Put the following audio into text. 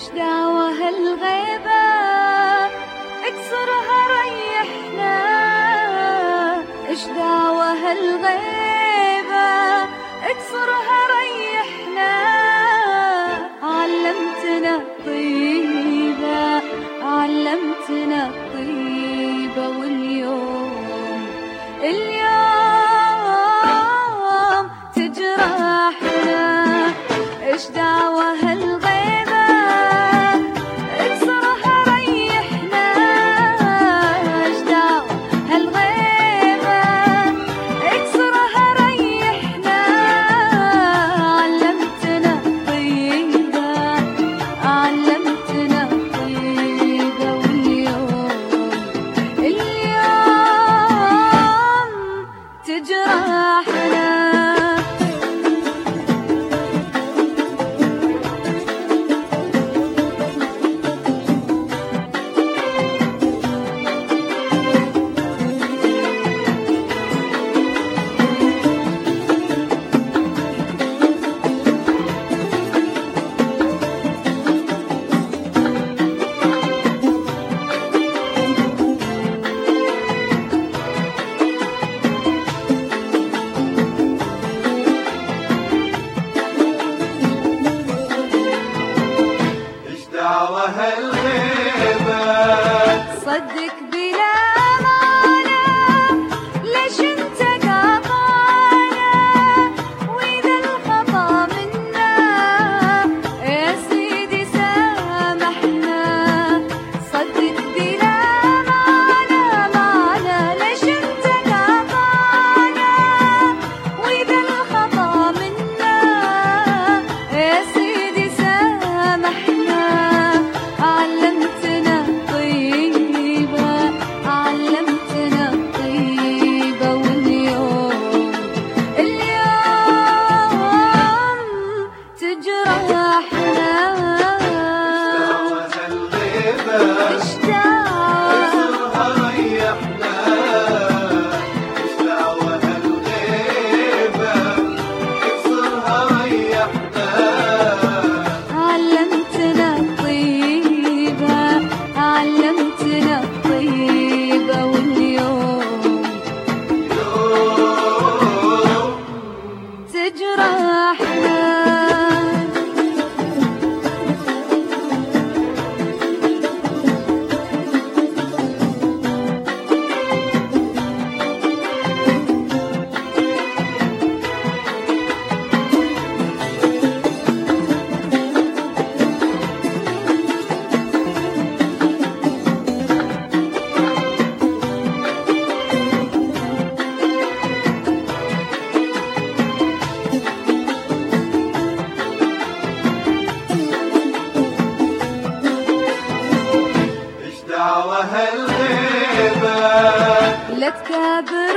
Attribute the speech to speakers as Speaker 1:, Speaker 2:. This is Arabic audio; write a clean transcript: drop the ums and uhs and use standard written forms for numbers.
Speaker 1: ايش دعوة هالغيبة اكسرها ريحنا، ايش دعوة هالغيبة اكسرها ريحنا. علمتنا الطيبة، علمتنا الطيبة، واليوم اليوم تجرحنا. ايش دعوة هالغيبة اكسرها ريحنا، ايش دعوة هالغيبة اكسرها ريحنا. علمتنا الطيبة، علمتنا الطيبة، واليوم اليوم تجرحنا.
Speaker 2: دعوة هالغيبة
Speaker 1: صدق بلا معنى، ليش انت قاطعنا؟ واذا الخطا منا يا سيدي سامحنا. صدق بلا معنى، ليش انت قاطعنا؟ واذا الخطا منا يا سيدي سامحنا. علمتنا الطيبة، علمتنا الطيبة، واليوم اليوم تجرحنا.
Speaker 2: دعوة هالغيبة
Speaker 1: ايش دعوة
Speaker 2: اكسرها ريحنا، ايش دعوة هالغيبة اكسرها ريحنا.
Speaker 1: علمتنا الطيبة، علمتنا الطيبة، واليوم
Speaker 2: يوم
Speaker 1: تجرحنا.
Speaker 2: دعوة هالغيبة
Speaker 1: لا تكابر